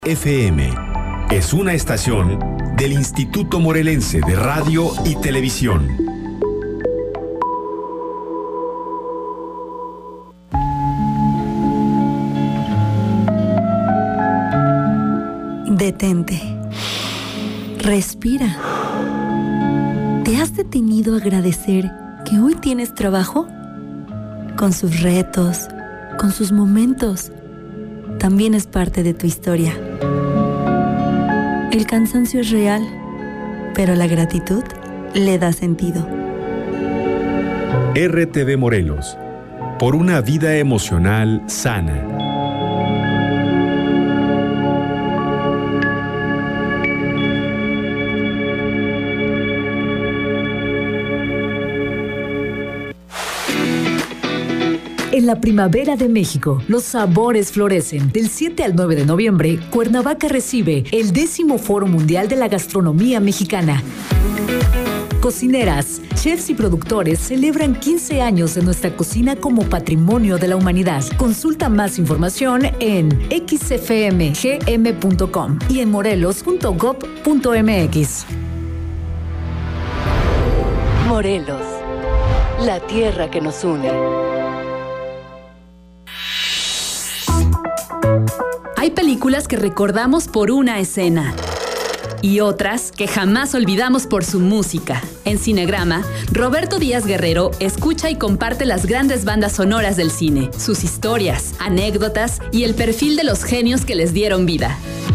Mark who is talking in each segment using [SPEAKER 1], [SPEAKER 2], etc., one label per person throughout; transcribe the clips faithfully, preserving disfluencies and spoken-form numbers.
[SPEAKER 1] F M es una estación del Instituto Morelense de Radio y Televisión.
[SPEAKER 2] Detente. Respira. ¿Te has detenido a agradecer que hoy tienes trabajo? Con sus retos, con sus momentos, también es parte de tu historia. El cansancio es real, pero la gratitud le da sentido.
[SPEAKER 1] R T V Morelos, por una vida emocional sana.
[SPEAKER 3] En la primavera de México, los sabores florecen. Del siete al nueve de noviembre, Cuernavaca recibe el décimo Foro Mundial de la Gastronomía Mexicana. Cocineras, chefs y productores celebran quince años de nuestra cocina como patrimonio de la humanidad. Consulta más información en x f m g m punto com y en morelos punto gob punto m x.
[SPEAKER 4] Morelos, la tierra que nos une.
[SPEAKER 5] Hay películas que recordamos por una escena y otras que jamás olvidamos por su música. En Cinegrama, Roberto Díaz Guerrero escucha y comparte las grandes bandas sonoras del cine, sus historias, anécdotas y el perfil de los genios que les dieron vida.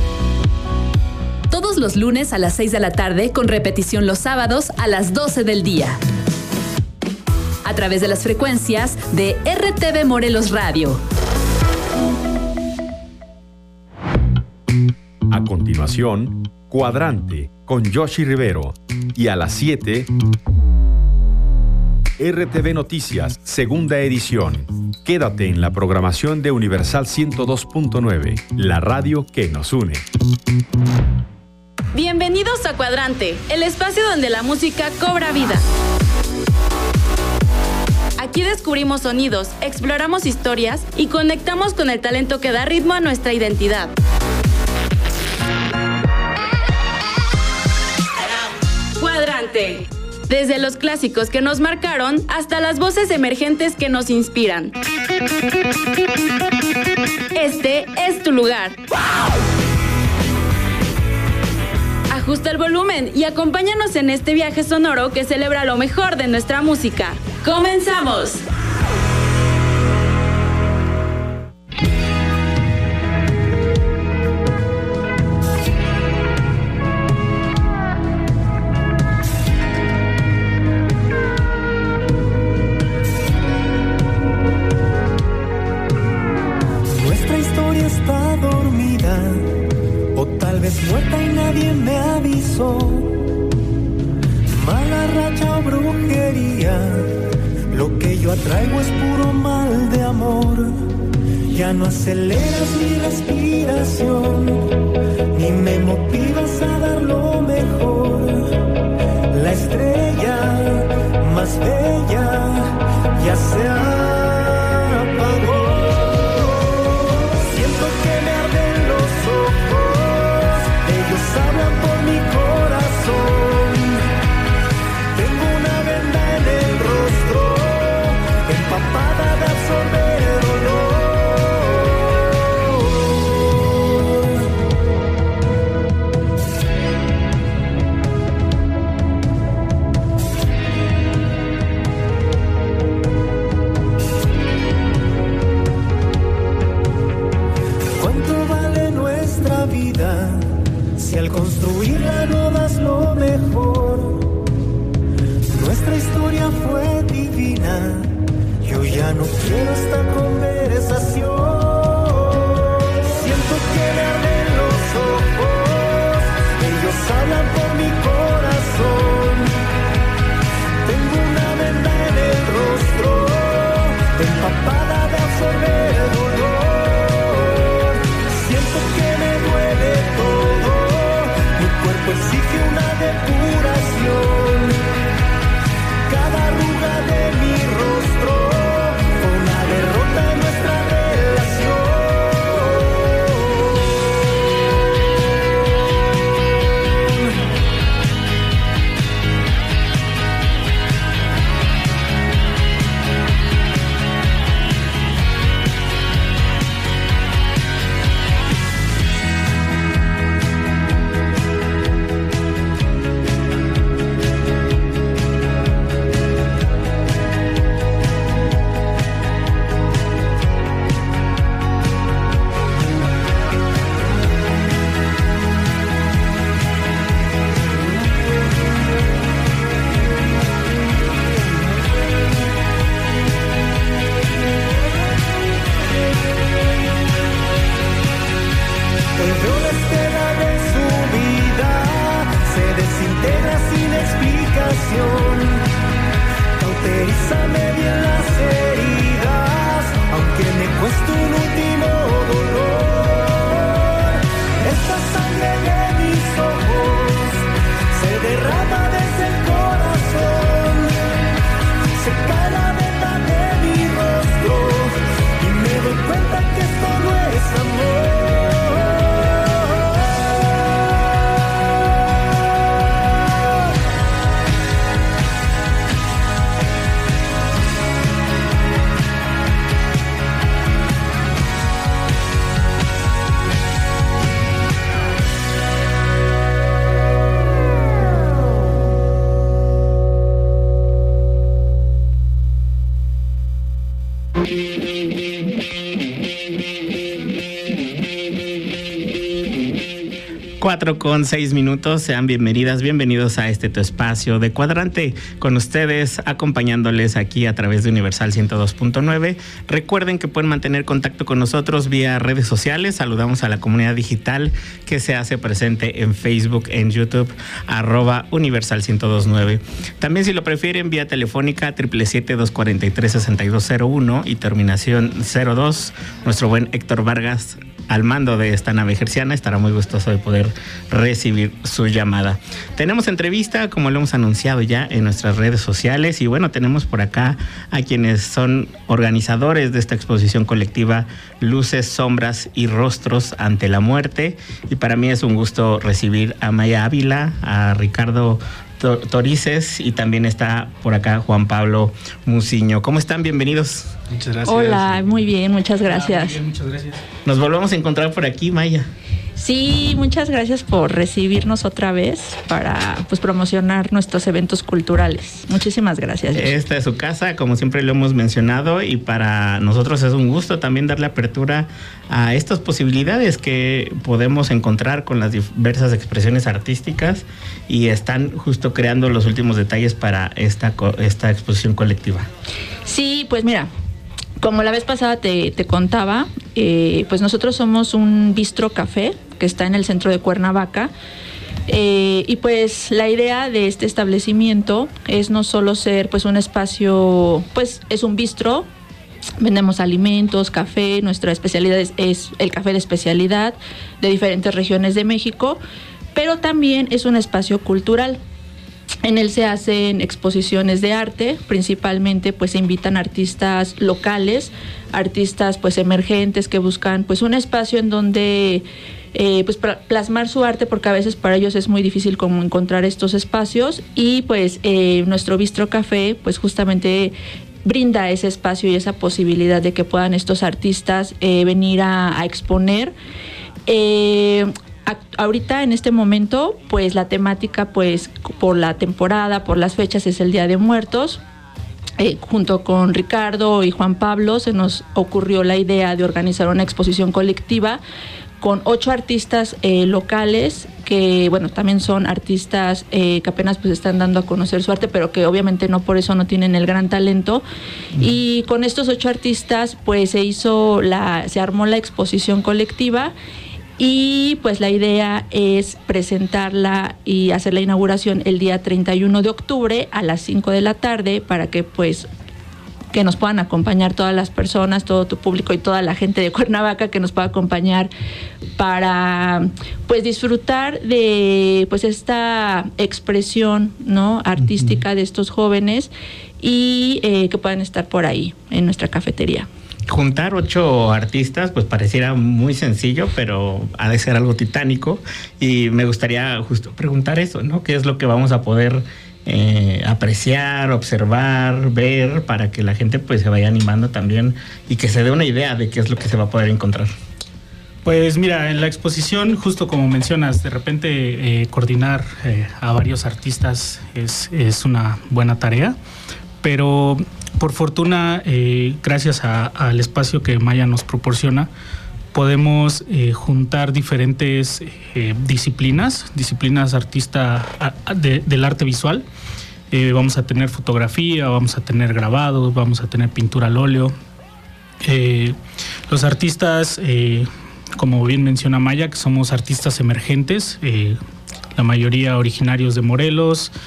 [SPEAKER 5] Todos los lunes a las seis de la tarde, con repetición los sábados a las doce del día. A través de las frecuencias de R T V Morelos Radio.
[SPEAKER 1] A continuación, Cuadrante con Yoshi Rivero. Y a las siete, R T V Noticias, segunda edición. Quédate en la programación de Universal ciento dos punto nueve, la radio que nos une.
[SPEAKER 6] Bienvenidos a Cuadrante, el espacio donde la música cobra vida. Aquí descubrimos sonidos, exploramos historias y conectamos con el talento que da ritmo a nuestra identidad. Cuadrante. Desde los clásicos que nos marcaron hasta las voces emergentes que nos inspiran. Este es tu lugar. Ajusta el volumen y acompáñanos en este viaje sonoro que celebra lo mejor de nuestra música. ¡Comenzamos!
[SPEAKER 7] Nuestra historia está dormida, o tal vez muerta y nadie me avisó. Mala racha o brujería, lo que yo atraigo es puro mal de amor. Ya no aceleras mi respiración, ni me motivas a dar lo mejor. La estrella más bella ya se apagó. Siento que me arden los ojos, ellos hablan por mi corazón. Tengo una venda en el rostro, empapada de absorber dolor. ¿Cuánto vale nuestra vida si al construirla no das lo mejor? Nuestra historia fue divina, yo ya no quiero esta conversación. Siento que me arden los ojos, ellos hablan por mi corazón. Tengo una venda en el rostro, empapada de absorber dolor. Siento que me duele todo, mi cuerpo exige una depuración. Cada arruga de mi rostro fue una derrota en nuestra relación. pasión. Cauterízame bien las heridas, aunque me cueste un último dolor. Esta sangre de mis ojos se derrama desde el corazón, seca la venda de mi rostro y me doy cuenta que esto no es amor.
[SPEAKER 8] Cuatro con seis minutos, sean bienvenidas, bienvenidos a este tu espacio de Cuadrante, con ustedes acompañándoles aquí a través de Universal ciento dos punto nueve. Recuerden que pueden mantener contacto con nosotros vía redes sociales. Saludamos a la comunidad digital que se hace presente en Facebook, en YouTube, arroba Universal ciento dos punto nueve. También, si lo prefieren, vía telefónica siete siete siete, dos cuatro tres, seis dos cero uno y terminación cero dos. Nuestro buen Héctor Vargas, al mando de esta nave herciana, estará muy gustoso de poder recibir su llamada. Tenemos entrevista, como lo hemos anunciado ya en nuestras redes sociales, y bueno, tenemos por acá a quienes son organizadores de esta exposición colectiva Luces, Sombras y Rostros ante la Muerte, y para mí es un gusto recibir a Maya Ávila, a Ricardo Torices, y también está por acá Juan Pablo Musiño. ¿Cómo están? Bienvenidos.
[SPEAKER 9] Muchas gracias.
[SPEAKER 10] Hola, muy bien, muchas gracias.
[SPEAKER 9] Ah, muy bien, muchas gracias.
[SPEAKER 8] Nos volvemos a encontrar por aquí, Maya.
[SPEAKER 10] Sí, muchas gracias por recibirnos otra vez para pues promocionar nuestros eventos culturales. Muchísimas gracias.
[SPEAKER 8] Esta es su casa, como siempre lo hemos mencionado, y para nosotros es un gusto también darle apertura a estas posibilidades que podemos encontrar con las diversas expresiones artísticas, y están justo creando los últimos detalles para esta, esta exposición colectiva.
[SPEAKER 10] Sí, pues mira, como la vez pasada te, te contaba, eh, pues nosotros somos un bistro café que está en el centro de Cuernavaca, eh, y pues la idea de este establecimiento es no solo ser pues un espacio, pues es un bistro, vendemos alimentos, café, nuestra especialidad es, es el café de especialidad de diferentes regiones de México, pero también es un espacio cultural. En él se hacen exposiciones de arte, principalmente pues se invitan artistas locales, artistas pues emergentes que buscan pues un espacio en donde eh, pues plasmar su arte, porque a veces para ellos es muy difícil como encontrar estos espacios, y pues eh, nuestro Bistro Café pues justamente brinda ese espacio y esa posibilidad de que puedan estos artistas eh, venir a, a exponer. Eh, Ahorita en este momento pues la temática pues por la temporada, por las fechas, es el Día de Muertos. Eh, junto con Ricardo y Juan Pablo se nos ocurrió la idea de organizar una exposición colectiva con ocho artistas eh, locales que, bueno, también son artistas eh, que apenas pues están dando a conocer su arte, pero que obviamente no por eso no tienen el gran talento. Mm. Y con estos ocho artistas pues se hizo la, se armó la exposición colectiva. Y pues la idea es presentarla y hacer la inauguración el día treinta y uno de octubre a las cinco de la tarde, para que pues que nos puedan acompañar todas las personas, todo tu público y toda la gente de Cuernavaca que nos pueda acompañar para pues disfrutar de pues esta expresión, ¿no?, artística de estos jóvenes, y eh, que puedan estar por ahí en nuestra cafetería.
[SPEAKER 8] Juntar ocho artistas pues pareciera muy sencillo, pero ha de ser algo titánico, y me gustaría justo preguntar eso, ¿no? ¿Qué es lo que vamos a poder eh, apreciar, observar, ver, para que la gente pues se vaya animando también y que se dé una idea de qué es lo que se va a poder encontrar?
[SPEAKER 9] Pues mira, en la exposición, justo como mencionas, de repente eh, coordinar eh, a varios artistas es, es una buena tarea, pero por fortuna, eh, gracias a, al espacio que Maya nos proporciona, podemos eh, juntar diferentes eh, disciplinas, disciplinas artista a, de, del arte visual. Eh, vamos a tener fotografía, vamos a tener grabados, vamos a tener pintura al óleo. Eh, los artistas, eh, como bien menciona Maya, que somos artistas emergentes, eh, la mayoría originarios de Morelos,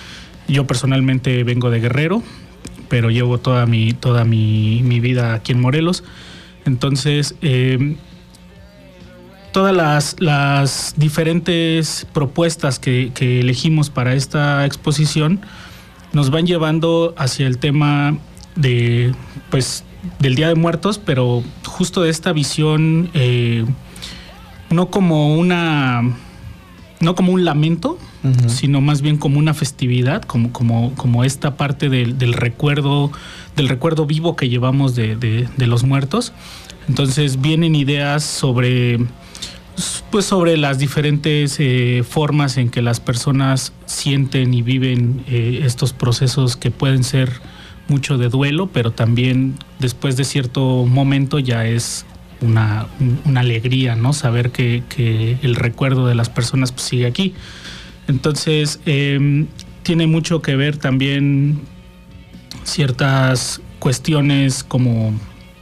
[SPEAKER 9] Yo personalmente vengo de Guerrero, pero llevo toda mi, toda mi, mi vida aquí en Morelos. Entonces, eh, todas las, las diferentes propuestas que, que elegimos para esta exposición nos van llevando hacia el tema de, pues, del Día de Muertos, pero justo de esta visión, eh, no como una, no como un lamento, uh-huh. sino más bien como una festividad, como, como, como esta parte del, del recuerdo, del recuerdo vivo que llevamos de, de, de los muertos. Entonces vienen ideas sobre, pues, sobre las diferentes eh, formas en que las personas sienten y viven eh, estos procesos que pueden ser mucho de duelo, pero también después de cierto momento ya es una, una alegría, ¿no? Saber que, que el recuerdo de las personas, pues, sigue aquí. Entonces, eh, tiene mucho que ver también ciertas cuestiones como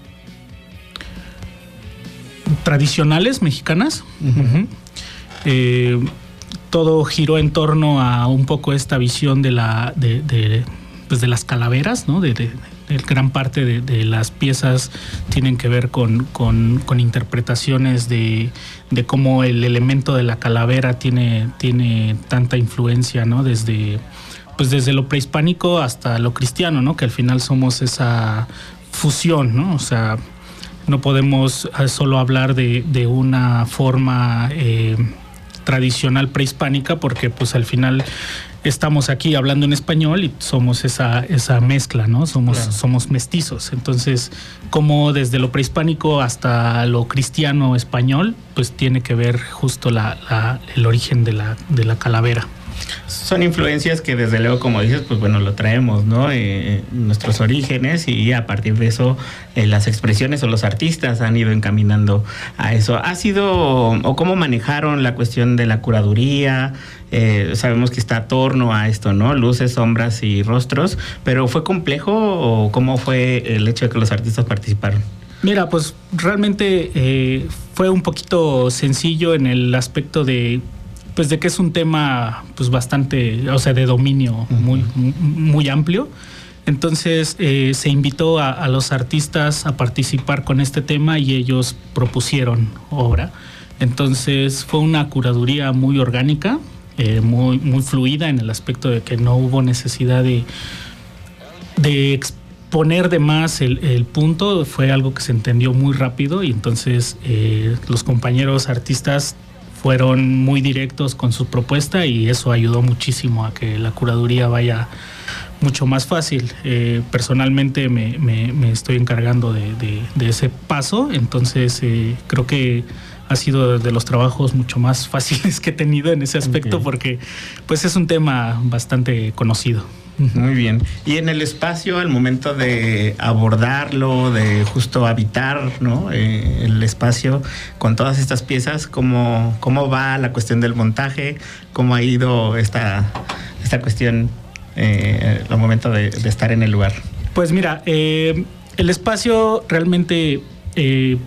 [SPEAKER 9] tradicionales mexicanas. Uh-huh. Eh, todo giró en torno a un poco esta visión de la de, de pues de las calaveras, ¿no? De, de, de gran parte de, de las piezas tienen que ver con, con, con interpretaciones de, de cómo el elemento de la calavera tiene, tiene tanta influencia, ¿no? Desde, pues desde lo prehispánico hasta lo cristiano, ¿no? Que al final somos esa fusión, ¿no? O sea, no podemos solo hablar de, de una forma eh, tradicional prehispánica, porque pues al final estamos aquí hablando en español y somos esa, esa mezcla, ¿no? Somos, claro. somos mestizos. Entonces, como desde lo prehispánico hasta lo cristiano español, pues tiene que ver justo la, la, el origen de la, de la calavera.
[SPEAKER 8] Son influencias que desde luego, como dices, pues bueno, lo traemos, ¿no? Eh, nuestros orígenes, y a partir de eso eh, las expresiones o los artistas han ido encaminando a eso. ¿Ha sido o cómo manejaron la cuestión de la curaduría? Eh, sabemos que está a torno a esto, ¿no? Luces, sombras y rostros, pero ¿fue complejo o cómo fue el hecho de que los artistas participaron?
[SPEAKER 9] Mira, pues realmente eh, fue un poquito sencillo en el aspecto de pues de que es un tema pues bastante, o sea, de dominio muy, muy amplio. Entonces eh, se invitó a, a los artistas a participar con este tema y ellos propusieron obra. Entonces fue una curaduría muy orgánica, eh, muy, muy fluida, en el aspecto de que no hubo necesidad de, de exponer de más el, el punto. Fue algo que se entendió muy rápido, y entonces eh, los compañeros artistas fueron muy directos con su propuesta, y eso ayudó muchísimo a que la curaduría vaya mucho más fácil. Eh, personalmente me, me, me estoy encargando de, de, de ese paso, entonces eh, creo que ha sido de los trabajos mucho más fáciles que he tenido en ese aspecto, okay. porque pues es un tema bastante conocido.
[SPEAKER 8] Muy bien. Y en el espacio, al momento de abordarlo, de justo habitar, ¿no? Eh, el espacio con todas estas piezas, ¿cómo, cómo va la cuestión del montaje? ¿Cómo ha ido esta, esta cuestión eh, al momento de, de estar en el lugar?
[SPEAKER 9] Pues mira, eh, el espacio realmente eh,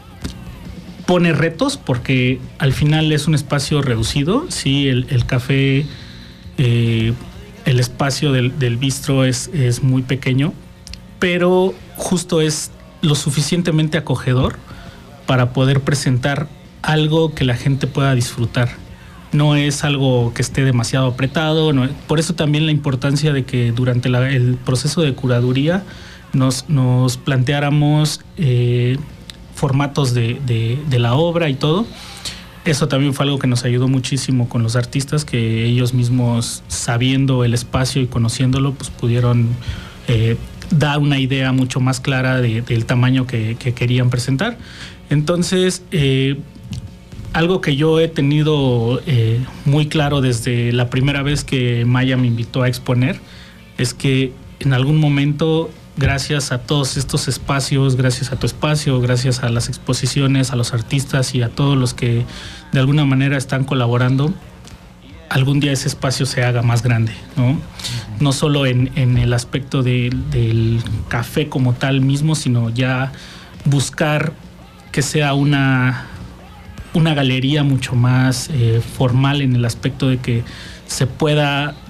[SPEAKER 9] pone retos, porque al final es un espacio reducido. Sí, el, el café... Eh, El espacio del, del bistro es, es muy pequeño, pero justo es lo suficientemente acogedor para poder presentar algo que la gente pueda disfrutar. No es algo que esté demasiado apretado. No, por eso también la importancia de que durante la, el proceso de curaduría nos, nos planteáramos eh, formatos de, de, de la obra y todo. Eso también fue algo que nos ayudó muchísimo con los artistas, que ellos mismos, sabiendo el espacio y conociéndolo, pues pudieron eh, dar una idea mucho más clara de, del tamaño que, que querían presentar. Entonces, eh, algo que yo he tenido eh, muy claro desde la primera vez que Maya me invitó a exponer, es que en algún momento, gracias a todos estos espacios, gracias a tu espacio, gracias a las exposiciones, a los artistas y a todos los que de alguna manera están colaborando, algún día ese espacio se haga más grande, ¿no? Uh-huh. No solo en, en el aspecto de, del café como tal mismo, sino ya buscar que sea una, una galería mucho más eh, formal, en el aspecto de que se pueda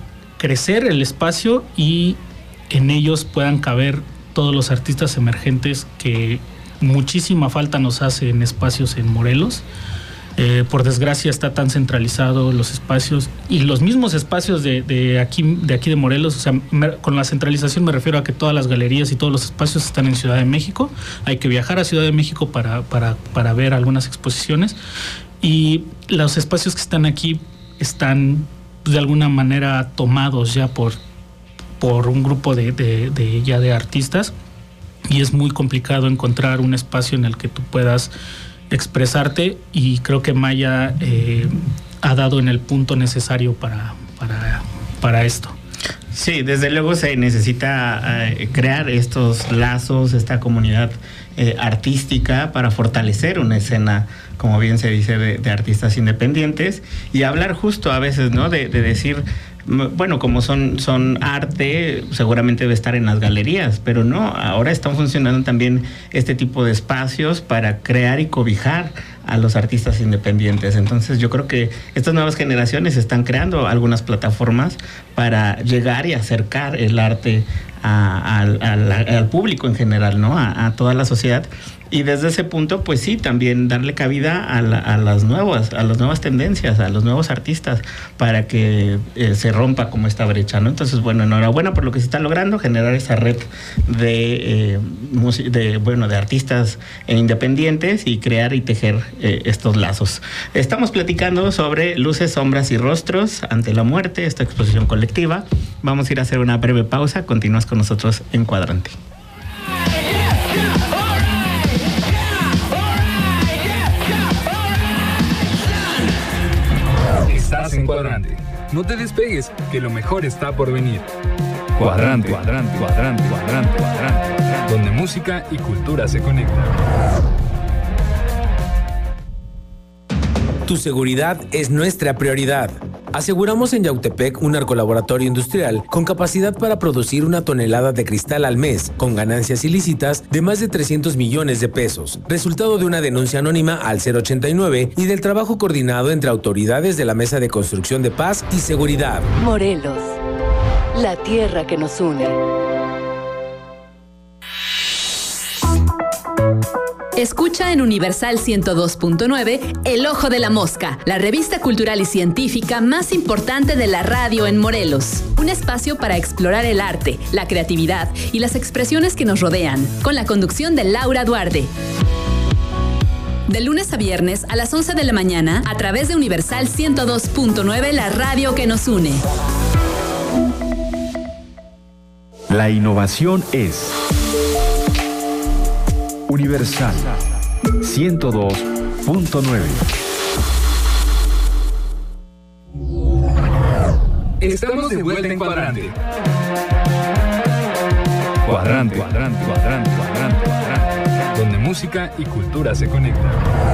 [SPEAKER 9] crecer el espacio y en ellos puedan caber todos los artistas emergentes que muchísima falta nos hace en espacios en Morelos. Eh, por desgracia está tan centralizado los espacios y los mismos espacios de, de, aquí, de aquí de Morelos. O sea, me, con la centralización me refiero a que todas las galerías y todos los espacios están en Ciudad de México. Hay que viajar a Ciudad de México para, para, para ver algunas exposiciones, y los espacios que están aquí están de alguna manera tomados ya por, por un grupo de, de, de, ya de artistas, y es muy complicado encontrar un espacio en el que tú puedas expresarte, y creo que Maya eh, ha dado en el punto necesario para, para, para esto.
[SPEAKER 8] Sí, desde luego se necesita eh, crear estos lazos, esta comunidad eh, artística para fortalecer una escena, como bien se dice, de, de artistas independientes, y hablar justo a veces, ¿no? De, de decir, bueno, como son, son arte, seguramente debe estar en las galerías, pero no, ahora están funcionando también este tipo de espacios para crear y cobijar a los artistas independientes. Entonces yo creo que estas nuevas generaciones están creando algunas plataformas para llegar y acercar el arte a, a, a, a, al público en general, ¿no? A, a toda la sociedad. Y desde ese punto, pues sí, también darle cabida a, la, a las nuevas, a las nuevas tendencias, a los nuevos artistas, para que eh, se rompa como esta brecha, ¿no? Entonces, bueno, enhorabuena por lo que se está logrando, generar esa red de, eh, de bueno, de artistas independientes y crear y tejer eh, estos lazos. Estamos platicando sobre Luces, Sombras y Rostros ante la muerte, esta exposición colectiva. Vamos a ir a hacer una breve pausa. Continúas con nosotros en Cuadrante.
[SPEAKER 11] En Cuadrante. No te despegues, que lo mejor está por venir. Cuadrante, cuadrante, cuadrante, cuadrante, cuadrante, cuadrante, donde música y cultura se conectan.
[SPEAKER 12] Tu seguridad es nuestra prioridad. Aseguramos en Yautepec un narcolaboratorio industrial con capacidad para producir una tonelada de cristal al mes, con ganancias ilícitas de más de trescientos millones de pesos, resultado de una denuncia anónima al cero ochenta y nueve y del trabajo coordinado entre autoridades de la Mesa de Construcción de Paz y Seguridad.
[SPEAKER 4] Morelos, la tierra que nos une.
[SPEAKER 5] Escucha en Universal ciento dos punto nueve El Ojo de la Mosca, la revista cultural y científica más importante de la radio en Morelos. Un espacio para explorar el arte, la creatividad y las expresiones que nos rodean, con la conducción de Laura Duarte. De lunes a viernes a las once de la mañana, a través de Universal ciento dos punto nueve, la radio que nos une.
[SPEAKER 1] La innovación es Universal ciento dos punto nueve.
[SPEAKER 11] Estamos de vuelta en Cuadrante. Cuadrante, cuadrante, cuadrante, cuadrante, cuadrante, donde música y cultura se conectan.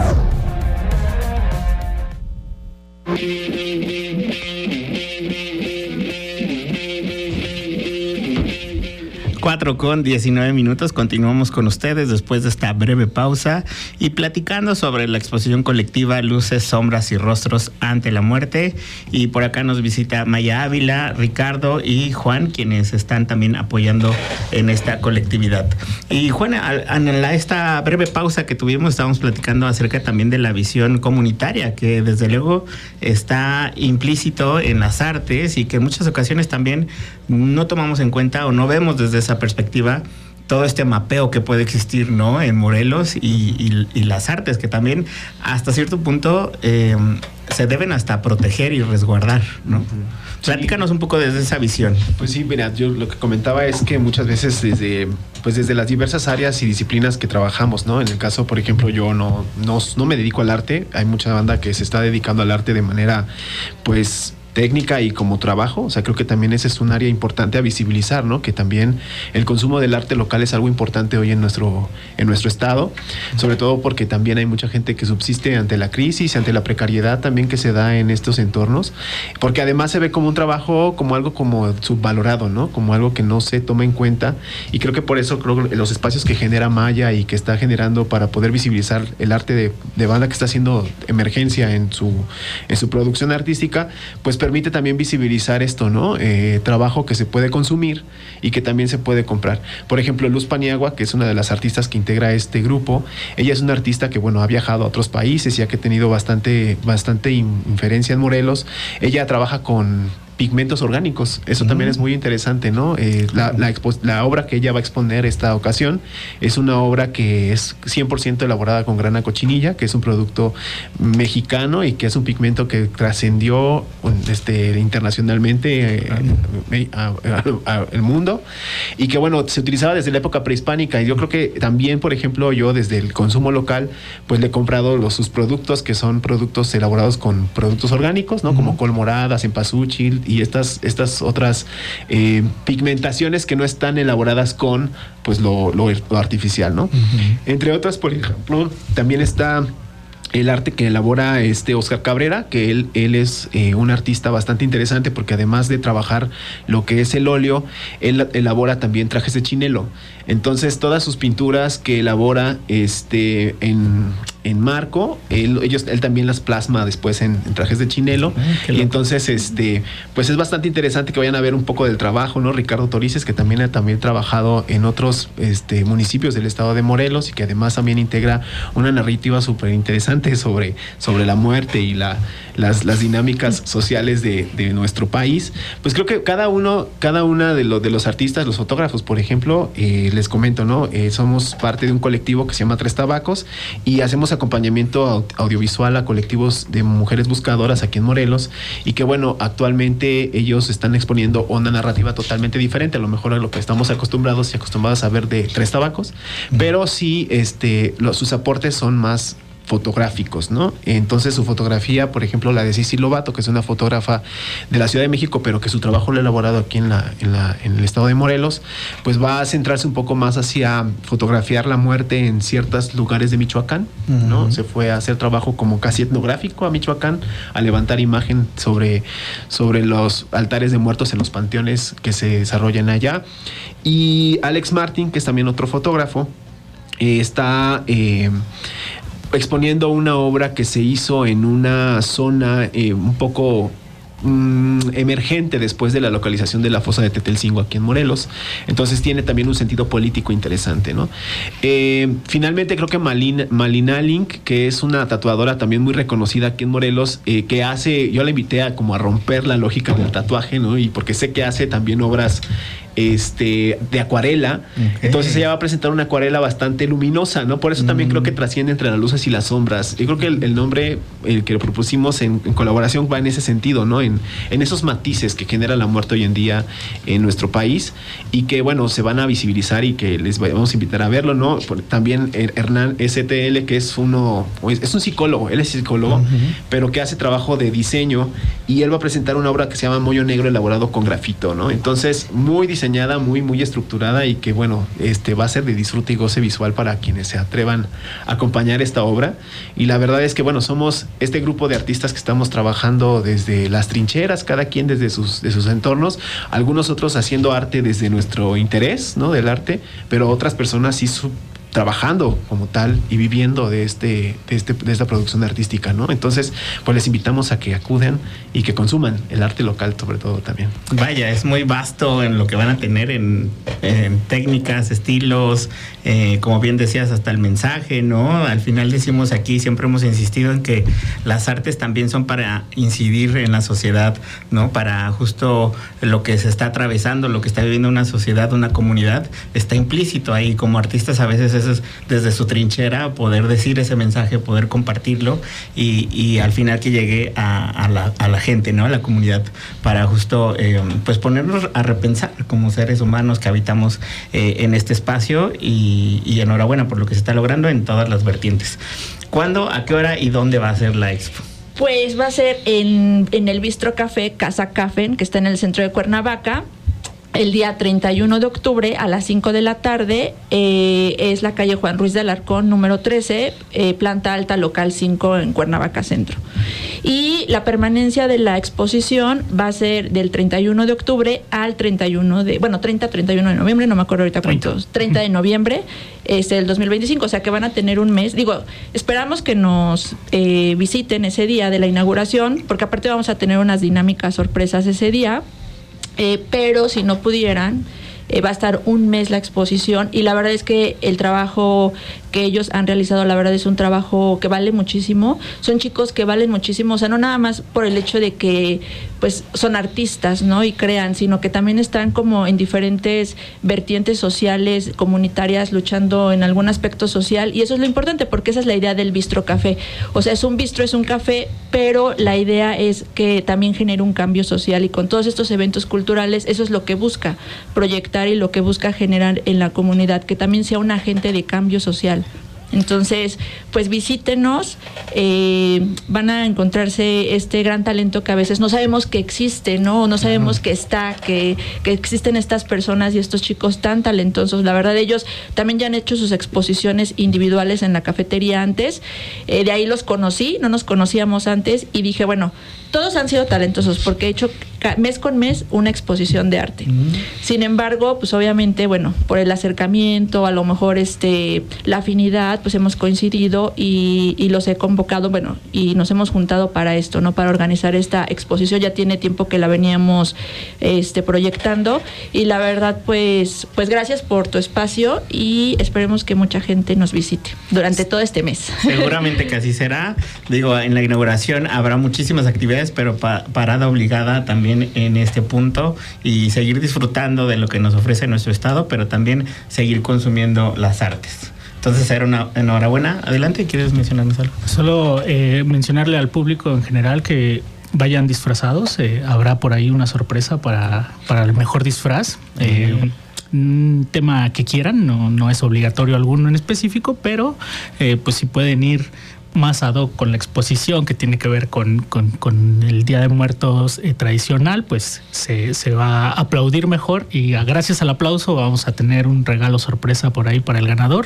[SPEAKER 8] cuatro con diecinueve minutos, continuamos con ustedes después de esta breve pausa y platicando sobre la exposición colectiva Luces, Sombras y Rostros ante la muerte. Y por acá nos visita Maya Ávila, Ricardo y Juan, quienes están también apoyando en esta colectividad. Y Juan, en esta breve pausa que tuvimos estábamos platicando acerca también de la visión comunitaria, que desde luego está implícito en las artes y que en muchas ocasiones también no tomamos en cuenta o no vemos desde esa perspectiva todo este mapeo que puede existir, ¿no? En Morelos y, y, y las artes que también hasta cierto punto eh, se deben hasta proteger y resguardar, ¿no? Uh-huh. Platícanos un poco desde esa visión.
[SPEAKER 13] Pues sí, mira, yo lo que comentaba es que muchas veces desde, pues desde las diversas áreas y disciplinas que trabajamos, ¿no? En el caso, por ejemplo, yo no, no, no me dedico al arte. Hay mucha banda que se está dedicando al arte de manera, pues, técnica y como trabajo. O sea, creo que también ese es un área importante a visibilizar, ¿no? Que también el consumo del arte local es algo importante hoy en nuestro, en nuestro estado, sobre todo porque también hay mucha gente que subsiste ante la crisis, ante la precariedad también que se da en estos entornos, porque además se ve como un trabajo, como algo como subvalorado, ¿no? Como algo que no se toma en cuenta, y creo que por eso creo que los espacios que genera Maya y que está generando para poder visibilizar el arte de, de banda que está haciendo emergencia en su, en su producción artística, pues permite también visibilizar esto, ¿no? Eh, trabajo que se puede consumir y que también se puede comprar. Por ejemplo, Luz Paniagua, que es una de las artistas que integra este grupo, ella es una artista que, bueno, ha viajado a otros países y ha tenido bastante, bastante inferencia en Morelos. Ella trabaja con pigmentos orgánicos, eso uh-huh. también es muy interesante, ¿no? Eh, la, la, expo- la obra que ella va a exponer esta ocasión es una obra que es cien por ciento elaborada con grana cochinilla, que es un producto mexicano y que es un pigmento que trascendió este, internacionalmente eh, a, a, a el mundo y que, bueno, se utilizaba desde la época prehispánica y yo creo que también, por ejemplo, yo desde el consumo local, pues le he comprado los, sus productos, que son productos elaborados con productos orgánicos, ¿no? Uh-huh. Como col morada, cempasúchil y estas, estas otras eh, pigmentaciones que no están elaboradas con pues lo, lo, lo artificial, ¿no? Uh-huh. Entre otras, por ejemplo, también está el arte que elabora este Oscar Cabrera, que él, él es eh, un artista bastante interesante porque además de trabajar lo que es el óleo, él elabora también trajes de chinelo. Entonces todas sus pinturas que elabora este en, en marco, él, ellos, él también las plasma después en, en trajes de chinelo. Ah, y entonces este pues es bastante interesante que vayan a ver un poco del trabajo, ¿no? Ricardo Torices, que también ha también trabajado en otros este, municipios del estado de Morelos y que además también integra una narrativa súper interesante sobre, sobre la muerte y la, las, las dinámicas sociales de, de nuestro país. Pues creo que cada uno, cada una de, lo, de los artistas, los fotógrafos, por ejemplo, eh, les comento, ¿no? Eh, somos parte de un colectivo que se llama Tres Tabacos y hacemos acompañamiento audiovisual a colectivos de mujeres buscadoras aquí en Morelos y que, bueno, actualmente ellos están exponiendo una narrativa totalmente diferente, a lo mejor a lo que estamos acostumbrados y acostumbrados a ver de Tres Tabacos, mm. pero sí, este, los, sus aportes son más fotográficos, ¿no? Entonces su fotografía, por ejemplo, la de Cici Lobato, que es una fotógrafa de la Ciudad de México, pero que su trabajo lo ha elaborado aquí en la, en la, en el estado de Morelos, pues va a centrarse un poco más hacia fotografiar la muerte en ciertos lugares de Michoacán, uh-huh. ¿no? Se fue a hacer trabajo como casi etnográfico a Michoacán, a levantar imagen sobre, sobre los altares de muertos en los panteones que se desarrollan allá. Y Alex Martin, que es también otro fotógrafo, eh, está eh, exponiendo una obra que se hizo en una zona eh, un poco mm, emergente después de la localización de la fosa de Tetelcingo aquí en Morelos. Entonces tiene también un sentido político interesante, ¿no? Eh, finalmente creo que Malina, Malina Link, que es una tatuadora también muy reconocida aquí en Morelos, eh, que hace, yo la invité a como a romper la lógica del tatuaje, ¿no? Y porque sé que hace también obras este de acuarela, okay. Entonces ella va a presentar una acuarela bastante luminosa, ¿no? Por eso mm. también creo que trasciende entre las luces y las sombras. Yo creo que el, el nombre, el que lo propusimos en, en colaboración va en ese sentido, ¿no? En, en esos matices que genera la muerte hoy en día en nuestro país y que, bueno, se van a visibilizar y que les vamos a invitar a verlo, ¿no? Por, también Hernán S T L, que es uno, es un psicólogo, él es psicólogo, uh-huh. pero que hace trabajo de diseño y él va a presentar una obra que se llama Mollo Negro elaborado con grafito, ¿no? Entonces, muy diseñada, muy, muy estructurada y que, bueno, este va a ser de disfrute y goce visual para quienes se atrevan a acompañar esta obra. Y la verdad es que, bueno, somos este grupo de artistas que estamos trabajando desde las trincheras, cada quien desde sus, de sus entornos, algunos otros haciendo arte desde nuestro interés, ¿no? Del arte, pero otras personas sí su trabajando como tal y viviendo de este, de este de esta producción artística, ¿no? Entonces, pues les invitamos a que acudan y que consuman el arte local, sobre todo también.
[SPEAKER 8] Vaya, es muy vasto en lo que van a tener en, en técnicas, estilos, eh, como bien decías, hasta el mensaje, ¿no? Al final decimos aquí, siempre hemos insistido en que las artes también son para incidir en la sociedad, ¿no? Para justo lo que se está atravesando, lo que está viviendo una sociedad, una comunidad, está implícito ahí. Como artistas a veces es desde su trinchera poder decir ese mensaje, poder compartirlo y, y al final que llegue a, a, la, a la gente, ¿no? A la comunidad, para justo eh, pues ponernos a repensar como seres humanos que habitamos eh, en este espacio y, y enhorabuena por lo que se está logrando en todas las vertientes. ¿Cuándo, a qué hora y dónde va a ser la expo?
[SPEAKER 10] Pues va a ser en, en el Bistro Café Casa Café, que está en el centro de Cuernavaca. el día treinta y uno de octubre a las cinco de la tarde, eh, es la calle Juan Ruiz de Alarcón, número trece, eh, planta alta, local cinco, en Cuernavaca Centro. Y la permanencia de la exposición va a ser del treinta y uno de octubre al treinta y uno de, bueno, treinta, treinta y uno de noviembre, no me acuerdo ahorita cuántos, treinta de noviembre este, del dos mil veinticinco, o sea que van a tener un mes. Digo, esperamos que nos eh, visiten ese día de la inauguración, porque aparte vamos a tener unas dinámicas sorpresas ese día. Eh, pero si no pudieran, eh, va a estar un mes la exposición, y la verdad es que el trabajo que ellos han realizado, la verdad es un trabajo que vale muchísimo. Son chicos que valen muchísimo, o sea, no nada más por el hecho de que pues son artistas, ¿no? Y crean, sino que también están como en diferentes vertientes sociales, comunitarias, luchando en algún aspecto social, y eso es lo importante, porque esa es la idea del Bistro Café. O sea, es un bistro, es un café, pero la idea es que también genere un cambio social, y con todos estos eventos culturales, eso es lo que busca proyectar y lo que busca generar en la comunidad, que también sea un agente de cambio social. Entonces, pues visítenos, eh, van a encontrarse este gran talento que a veces no sabemos que existe, ¿no? No sabemos uh-huh. que está, que, que existen estas personas y estos chicos tan talentosos. La verdad, ellos también ya han hecho sus exposiciones individuales en la cafetería antes, eh, de ahí los conocí, no nos conocíamos antes, y dije, bueno, todos han sido talentosos porque he hecho mes con mes una exposición de arte. Mm. Sin embargo, pues obviamente, bueno, por el acercamiento, a lo mejor este la afinidad, pues hemos coincidido y, y los he convocado, bueno, y nos hemos juntado para esto, ¿no? Para organizar esta exposición. Ya tiene tiempo que la veníamos este proyectando, y la verdad, pues, pues gracias por tu espacio, y esperemos que mucha gente nos visite durante todo este mes.
[SPEAKER 8] Seguramente que así será. Digo, en la inauguración habrá muchísimas actividades, pero pa- parada obligada también en este punto, y seguir disfrutando de lo que nos ofrece nuestro estado, pero también seguir consumiendo las artes. Entonces, era una enhorabuena. Adelante, ¿quieres mencionarnos algo?
[SPEAKER 9] Solo eh, mencionarle al público en general que vayan disfrazados. Eh, habrá por ahí una sorpresa para, para el mejor disfraz. Eh, un tema que quieran, no, no es obligatorio alguno en específico, pero eh, pues si pueden ir más ad hoc con la exposición que tiene que ver con, con, con el Día de Muertos eh, tradicional, pues se, se va a aplaudir mejor, y a, gracias al aplauso vamos a tener un regalo sorpresa por ahí para el ganador.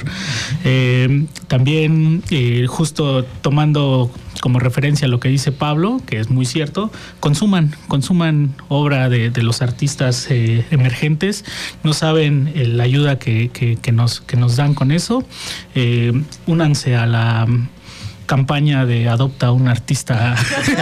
[SPEAKER 9] Eh, también eh, justo tomando como referencia lo que dice Pablo, que es muy cierto, consuman, consuman obra de, de los artistas eh, emergentes. No saben eh, la ayuda que, que, que, nos, que nos dan con eso. Eh, únanse a la campaña de adopta a un artista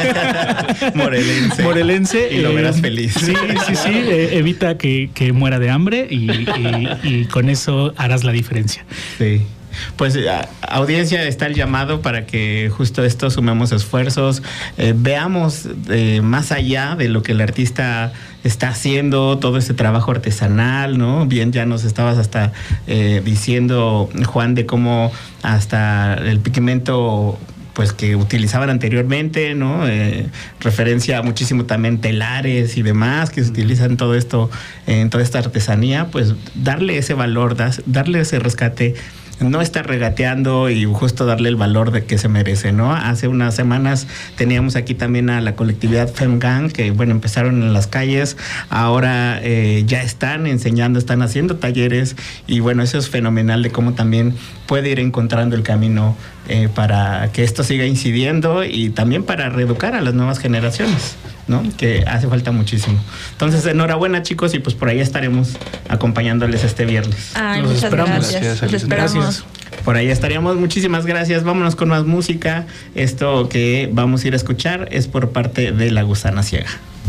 [SPEAKER 8] morelense,
[SPEAKER 9] morelense
[SPEAKER 8] y lo
[SPEAKER 9] eh,
[SPEAKER 8] verás feliz.
[SPEAKER 9] Sí, sí, sí, eh, evita que, que muera de hambre, y, y, y con eso harás la diferencia.
[SPEAKER 8] Sí. Pues a, audiencia, está el llamado para que justo esto sumemos esfuerzos, eh, veamos eh, más allá de lo que el artista está haciendo, todo ese trabajo artesanal, ¿no? Bien, ya nos estabas hasta eh, diciendo, Juan, de cómo hasta el pigmento pues que utilizaban anteriormente, ¿no? Eh, referencia muchísimo también telares y demás que se utilizan todo esto, en toda esta artesanía, pues darle ese valor, das, darle ese rescate, no estar regateando, y justo darle el valor de que se merece, ¿no? Hace unas semanas teníamos aquí también a la colectividad FemGang, que bueno, empezaron en las calles, ahora eh, ya están enseñando, están haciendo talleres, y bueno, eso es fenomenal de cómo también puede ir encontrando el camino eh, para que esto siga incidiendo, y también para reeducar a las nuevas generaciones, ¿no? Que hace falta muchísimo. Entonces, enhorabuena, chicos, y pues por ahí estaremos acompañándoles este viernes.
[SPEAKER 10] Ay, Los muchas esperamos. Gracias.
[SPEAKER 8] Gracias,
[SPEAKER 10] Los esperamos.
[SPEAKER 8] gracias. Por ahí estaríamos. Muchísimas gracias. Vámonos con más música. Esto que vamos a ir a escuchar es por parte de La Gusana Ciega.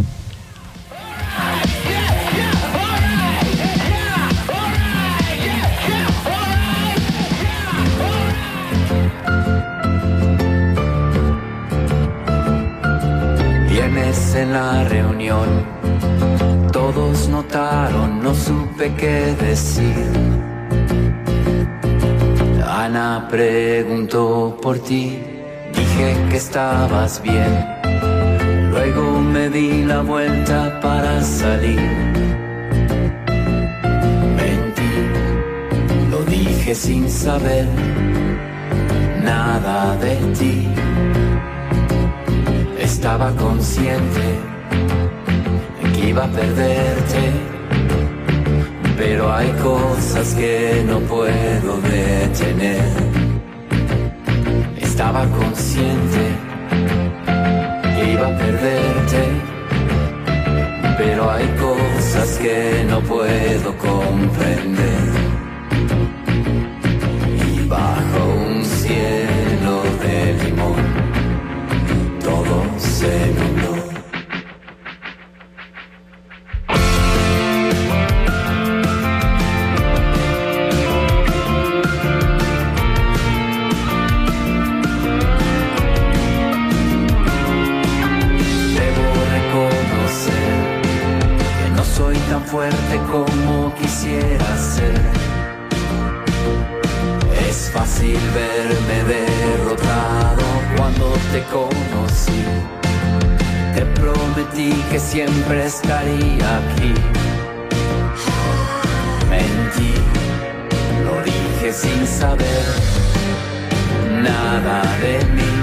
[SPEAKER 14] En la reunión todos notaron, no supe qué decir. Ana preguntó por ti, dije que estabas bien. Luego me di la vuelta para salir. Mentí, lo dije sin saber nada de ti. Estaba consciente que iba a perderte. pero hay cosas que no puedo detener. Estaba consciente que iba a perderte, pero hay cosas que no puedo comprender. Y bajo un cielo de limón, todo se nubló. Tan fuerte como quisiera ser. Es fácil verme derrotado cuando te conocí. Te prometí que siempre estaría aquí. Mentí, lo dije sin saber nada de mí.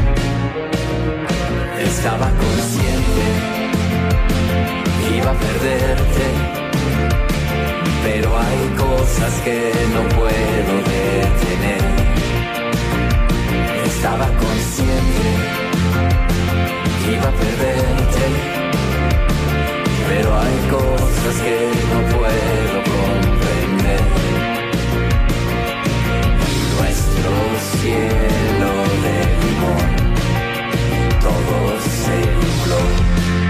[SPEAKER 14] Estaba consciente iba a perderte, pero hay cosas que no puedo detener. Estaba consciente que iba a perderte, pero hay cosas que no puedo comprender. Nuestro cielo de limón, todo se nubló.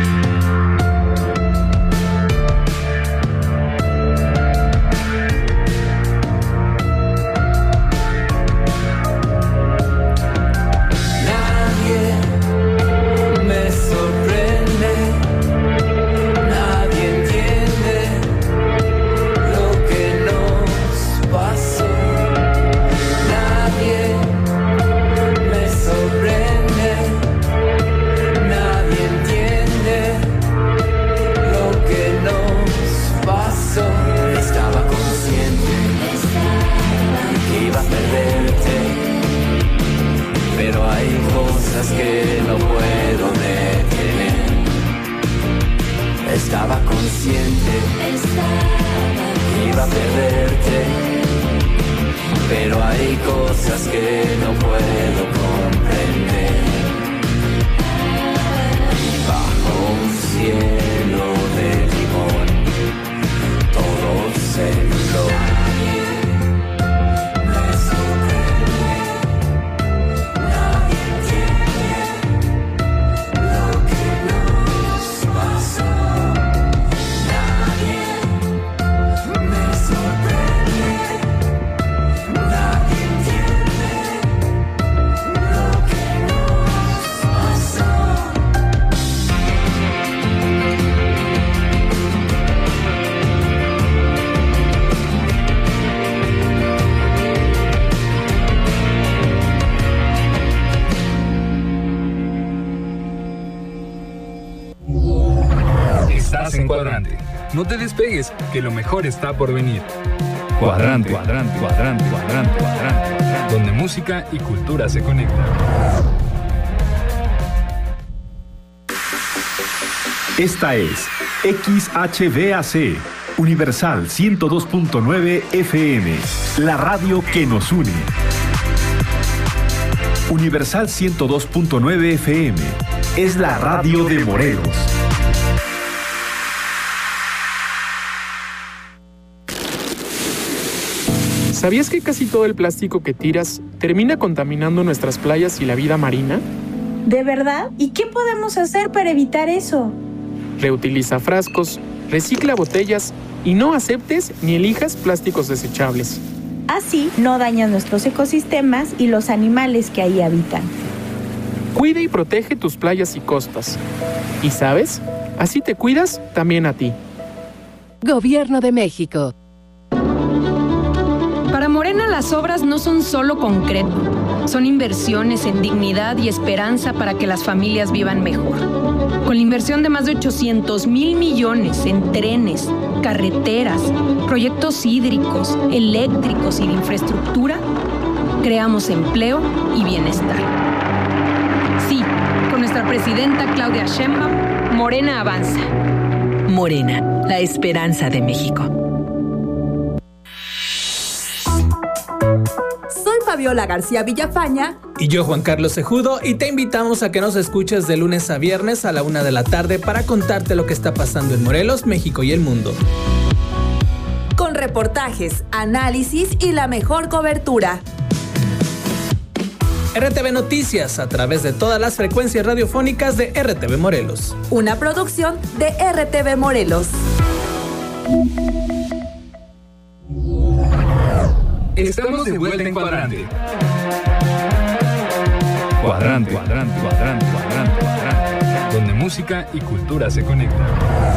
[SPEAKER 14] Que no puedo detener. Estaba consciente que iba a perderte, pero hay cosas que no puedo comprender. Bajo un cielo de limón, todo se nubló.
[SPEAKER 11] En Cuadrante. No te despegues, que lo mejor está por venir. Cuadrante, cuadrante, cuadrante, cuadrante, cuadrante, cuadrante. Donde música y cultura se conectan.
[SPEAKER 1] Esta es X H V A C, Universal ciento dos punto nueve F M, la radio que nos une. Universal ciento dos punto nueve F M es la radio de Morelos.
[SPEAKER 15] ¿Sabías que casi todo el plástico que tiras termina contaminando nuestras playas y la vida marina?
[SPEAKER 16] ¿De verdad? ¿Y qué podemos hacer para evitar eso?
[SPEAKER 15] Reutiliza frascos, recicla botellas y no aceptes ni elijas plásticos desechables.
[SPEAKER 16] Así no dañas nuestros ecosistemas y los animales que ahí habitan.
[SPEAKER 15] Cuida y protege tus playas y costas. ¿Y sabes? Así te cuidas también a ti.
[SPEAKER 17] Gobierno de México.
[SPEAKER 18] Para Morena las obras no son solo concreto, son inversiones en dignidad y esperanza para que las familias vivan mejor. Con la inversión de más de ochocientos mil millones en trenes, carreteras, proyectos hídricos, eléctricos y de infraestructura, creamos empleo y bienestar. Sí, con nuestra presidenta Claudia Sheinbaum, Morena avanza.
[SPEAKER 17] Morena, la esperanza de México.
[SPEAKER 19] Fabiola García Villafaña.
[SPEAKER 20] Y yo, Juan Carlos Cejudo, y te invitamos a que nos escuches de lunes a viernes a la una de la tarde para contarte lo que está pasando en Morelos, México y el mundo.
[SPEAKER 19] Con reportajes, análisis y la mejor cobertura.
[SPEAKER 20] R T V Noticias, a través de todas las frecuencias radiofónicas de R T V Morelos.
[SPEAKER 19] Una producción de R T V Morelos.
[SPEAKER 11] Estamos de vuelta en Cuadrante. Cuadrante, cuadrante, cuadrante, cuadrante, cuadrante, donde música y cultura se conectan.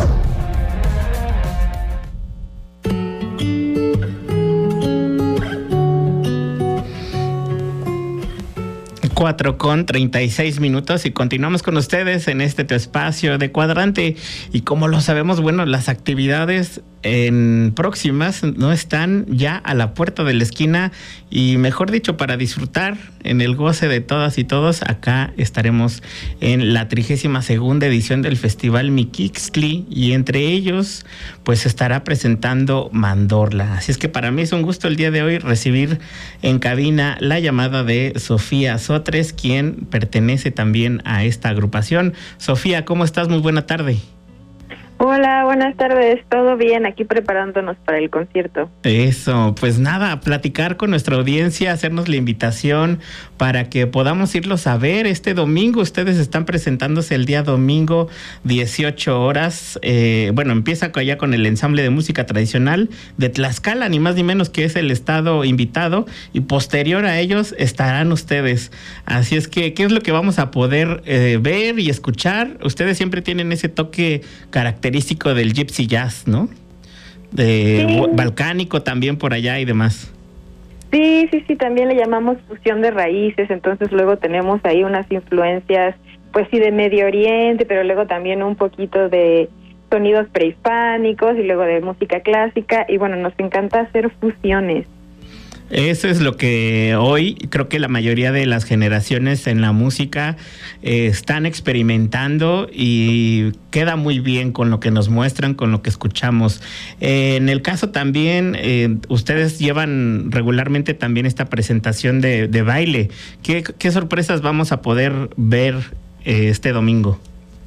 [SPEAKER 8] cuatro con treinta y seis minutos y continuamos con ustedes en este tu espacio de Cuadrante. Y como lo sabemos, bueno, las actividades en próximas no están ya a la puerta de la esquina, y mejor dicho, para disfrutar en el goce de todas y todos, acá estaremos en la trigésima segunda edición del Festival Mixquihtli, y entre ellos pues estará presentando Mandorla. Así es que para mí es un gusto el día de hoy recibir en cabina la llamada de Sofía Sotres, quien pertenece también a esta agrupación. Sofía, ¿cómo estás? Muy buena tarde.
[SPEAKER 21] Hola, buenas tardes, todo bien, aquí preparándonos para el concierto.
[SPEAKER 8] Eso, pues nada, platicar con nuestra audiencia, hacernos la invitación para que podamos irlos a ver este domingo. Ustedes están presentándose el día domingo, dieciocho horas, eh, bueno, empieza ya con el ensamble de música tradicional de Tlaxcala, ni más ni menos, que es el estado invitado, y posterior a ellos estarán ustedes. Así es que, ¿qué es lo que vamos a poder eh, ver y escuchar? Ustedes siempre tienen ese toque característico del gypsy jazz, ¿no? De sí. Balcánico también por allá y demás.
[SPEAKER 21] Sí, sí, sí, también le llamamos fusión de raíces, entonces luego tenemos ahí unas influencias, pues sí, de Medio Oriente, pero luego también un poquito de sonidos prehispánicos y luego de música clásica, y bueno, nos encanta hacer fusiones.
[SPEAKER 8] Eso es lo que hoy creo que la mayoría de las generaciones en la música eh, están experimentando, y queda muy bien con lo que nos muestran, con lo que escuchamos. Eh, en el caso también, eh, ustedes llevan regularmente también esta presentación de, de baile. ¿Qué, qué sorpresas vamos a poder ver eh, este domingo?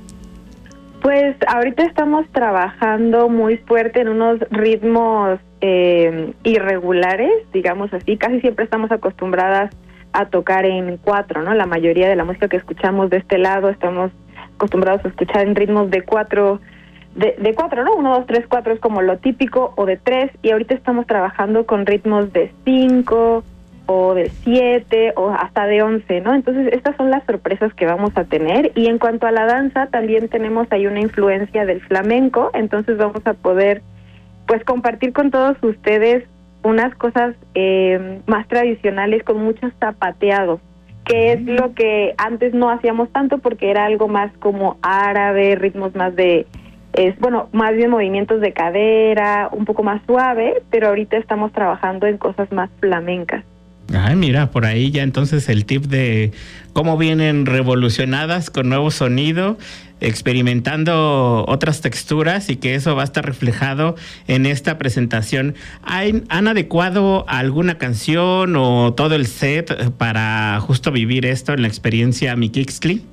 [SPEAKER 21] Pues ahorita estamos trabajando muy fuerte en unos ritmos eh, irregulares, digamos así. Casi siempre estamos acostumbradas a tocar en cuatro, ¿no? La mayoría de la música que escuchamos de este lado estamos acostumbrados a escuchar en ritmos de cuatro, de, de cuatro, ¿no? Uno, dos, tres, cuatro es como lo típico, o de tres, y ahorita estamos trabajando con ritmos de cinco, o de siete, o hasta de once, ¿no? Entonces estas son las sorpresas que vamos a tener. Y en cuanto a la danza, también tenemos ahí una influencia del flamenco, entonces vamos a poder pues compartir con todos ustedes unas cosas eh, más tradicionales, con mucho zapateado, que es lo que antes no hacíamos tanto porque era algo más como árabe, ritmos más de, es bueno, más bien movimientos de cadera, un poco más suave, pero ahorita estamos trabajando en cosas más flamencas.
[SPEAKER 8] Ay, mira, por ahí ya entonces el tip de cómo vienen revolucionadas con nuevo sonido, experimentando otras texturas, y que eso va a estar reflejado en esta presentación. ¿Han, han adecuado alguna canción o todo el set para justo vivir esto en la experiencia Mixquihtli?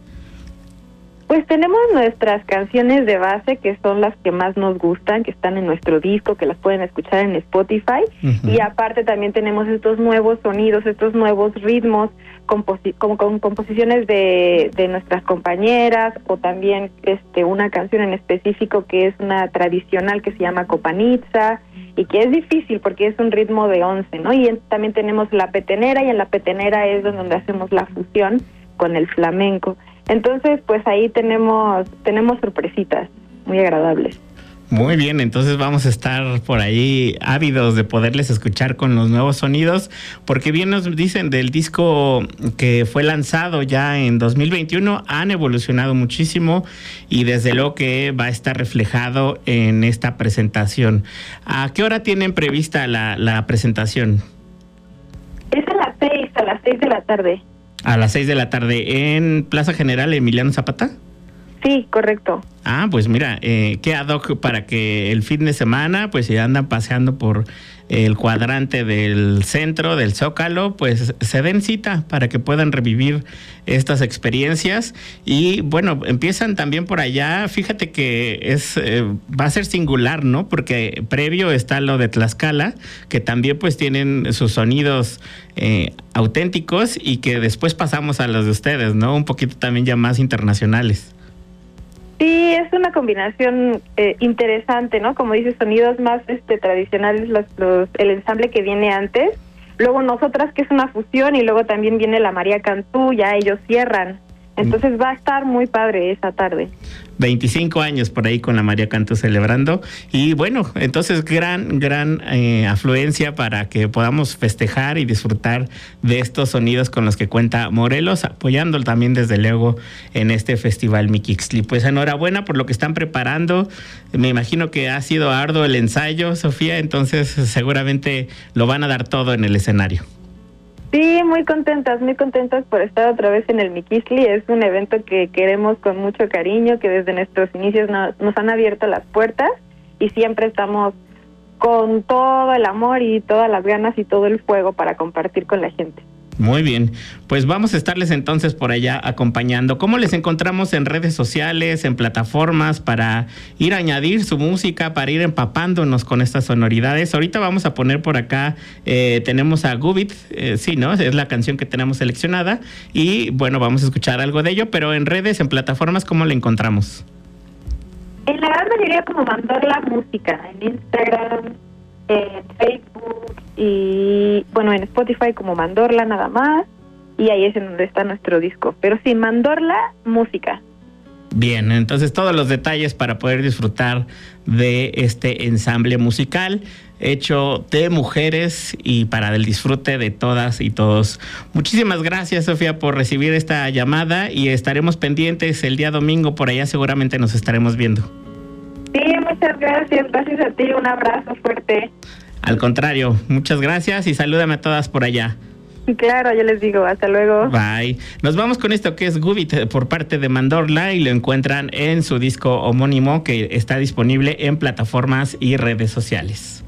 [SPEAKER 21] Pues tenemos nuestras canciones de base, que son las que más nos gustan, que están en nuestro disco, que las pueden escuchar en Spotify. Uh-huh. Y aparte también tenemos estos nuevos sonidos, estos nuevos ritmos, composi- como con composiciones de, de nuestras compañeras, o también este una canción en específico que es una tradicional que se llama Copanitza, y que es difícil porque es un ritmo de once, ¿no? Y en, también tenemos la petenera, y en la petenera es donde hacemos la fusión con el flamenco. Entonces, pues ahí tenemos tenemos sorpresitas muy agradables.
[SPEAKER 8] Muy bien, entonces vamos a estar por ahí ávidos de poderles escuchar con los nuevos sonidos, porque bien nos dicen del disco que fue lanzado ya en dos mil veintiuno, han evolucionado muchísimo, y desde luego que va a estar reflejado en esta presentación. ¿A qué hora tienen prevista la, la presentación?
[SPEAKER 21] Es a las seis, a las seis de la tarde.
[SPEAKER 8] A las seis de la tarde, ¿en Plaza General Emiliano Zapata?
[SPEAKER 21] Sí, correcto.
[SPEAKER 8] Ah, pues mira, eh, qué ad hoc para que el fin de semana, pues si andan paseando por el cuadrante del centro, del Zócalo, pues se den cita para que puedan revivir estas experiencias. Y bueno, empiezan también por allá. Fíjate que es eh, va a ser singular, ¿no? Porque previo está lo de Tlaxcala, que también pues tienen sus sonidos eh, auténticos, y que después pasamos a los de ustedes, ¿no? Un poquito también ya más internacionales.
[SPEAKER 21] Sí, es una combinación eh, interesante, ¿no? Como dices, sonidos más este tradicionales, los, los, el ensamble que viene antes, luego nosotras, que es una fusión, y luego también viene la María Cantú, ya ellos cierran. Entonces va a estar muy padre esa tarde.
[SPEAKER 8] veinticinco años por ahí con la María Cantú celebrando, y bueno, entonces gran, gran eh, afluencia para que podamos festejar y disfrutar de estos sonidos con los que cuenta Morelos, apoyando también desde luego en este Festival Mixquihtli. Pues enhorabuena por lo que están preparando. Me imagino que ha sido arduo el ensayo, Sofía, entonces seguramente lo van a dar todo en el escenario.
[SPEAKER 21] Sí, muy contentas, muy contentas por estar otra vez en el Mixquihtli. Es un evento que queremos con mucho cariño, que desde nuestros inicios no, nos han abierto las puertas, y siempre estamos con todo el amor y todas las ganas y todo el fuego para compartir con la gente.
[SPEAKER 8] Muy bien, pues vamos a estarles entonces por allá acompañando. ¿Cómo les encontramos en redes sociales, en plataformas, para ir a añadir su música, para ir empapándonos con estas sonoridades? Ahorita vamos a poner por acá, eh, tenemos a Gubit, eh, sí, ¿no? Es la canción que tenemos seleccionada, y bueno, vamos a escuchar algo de ello, pero en redes, en plataformas, ¿cómo la encontramos?
[SPEAKER 21] En la gran mayoría como Mandorla Música, en Instagram, en Facebook, y bueno, en Spotify como Mandorla nada más, y ahí es en donde está nuestro disco. Pero sí, Mandorla Música.
[SPEAKER 8] Bien, entonces todos los detalles para poder disfrutar de este ensamble musical hecho de mujeres y para el disfrute de todas y todos. Muchísimas gracias, Sofía, por recibir esta llamada, y estaremos pendientes el día domingo, por allá seguramente nos estaremos viendo.
[SPEAKER 21] Sí, muchas gracias, gracias a ti, un abrazo fuerte.
[SPEAKER 8] Al contrario, muchas gracias, y salúdame a todas por allá.
[SPEAKER 21] Claro, yo les digo, hasta luego.
[SPEAKER 8] Bye. Nos vamos con esto que es Gubit por parte de Mandorla, y lo encuentran en su disco homónimo, que está disponible en plataformas y redes sociales.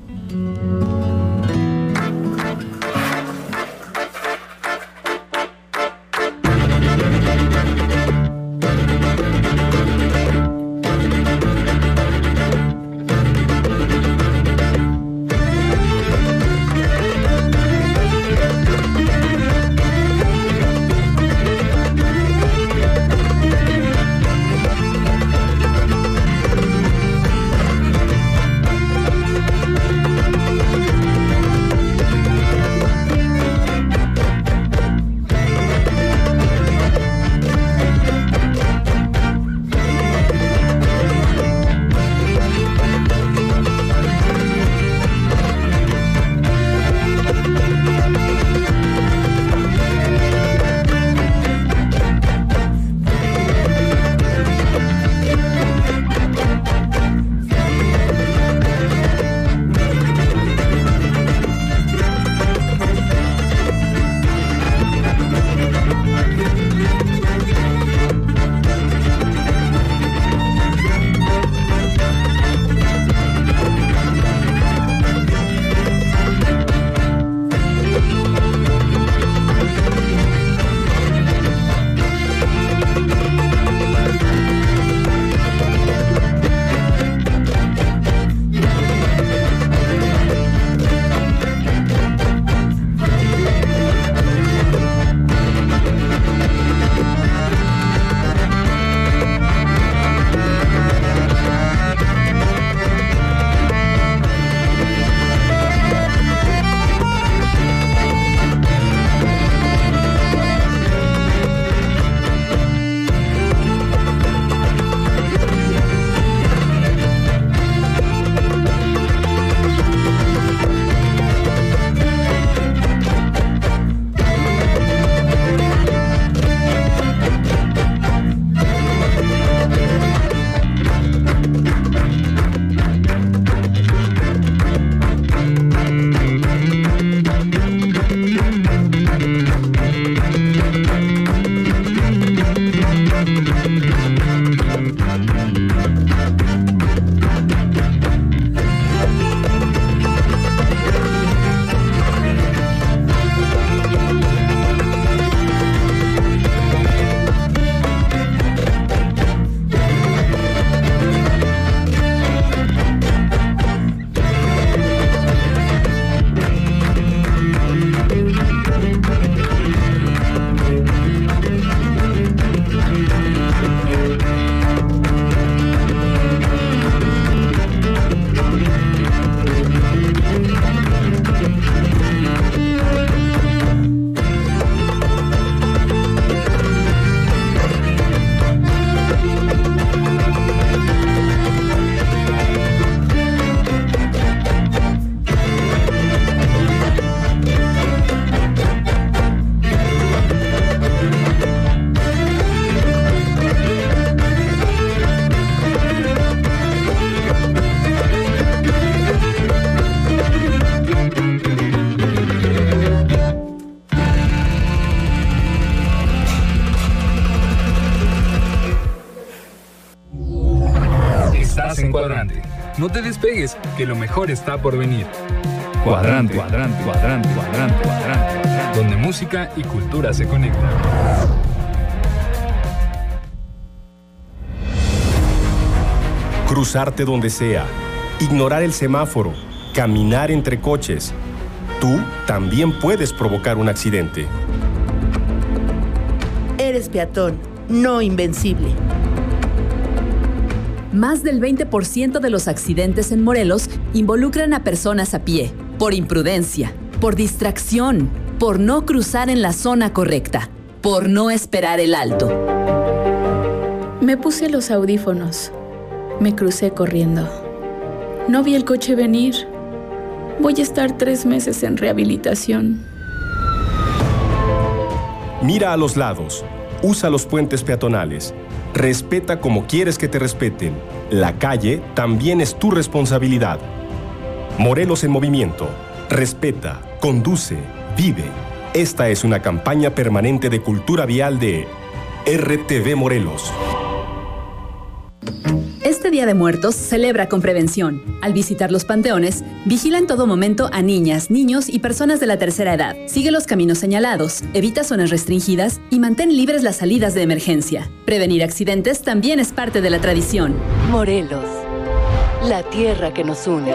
[SPEAKER 11] En Cuadrante. No te despegues, que lo mejor está por venir. Cuadrante, cuadrante, cuadrante, cuadrante, cuadrante, cuadrante, donde música y cultura se conectan.
[SPEAKER 2] Cruzarte donde sea, ignorar el semáforo, caminar entre coches. Tú también puedes provocar un accidente.
[SPEAKER 22] Eres peatón, no invencible.
[SPEAKER 5] Más del veinte por ciento de los accidentes en Morelos involucran a personas a pie, por imprudencia, por distracción, por no cruzar en la zona correcta, por no esperar el alto.
[SPEAKER 23] Me puse los audífonos. Me crucé corriendo. No vi el coche venir. Voy a estar tres meses en rehabilitación.
[SPEAKER 2] Mira a los lados. Usa los puentes peatonales. Respeta como quieres que te respeten. La calle también es tu responsabilidad. Morelos en movimiento. Respeta, conduce, vive. Esta es una campaña permanente de cultura vial de R T V Morelos.
[SPEAKER 5] Este Día de Muertos celebra con prevención. Al visitar los panteones, vigila en todo momento a niñas, niños y personas de la tercera edad. Sigue los caminos señalados, evita zonas restringidas y mantén libres las salidas de emergencia. Prevenir accidentes también es parte de la tradición.
[SPEAKER 4] Morelos, la tierra que nos une.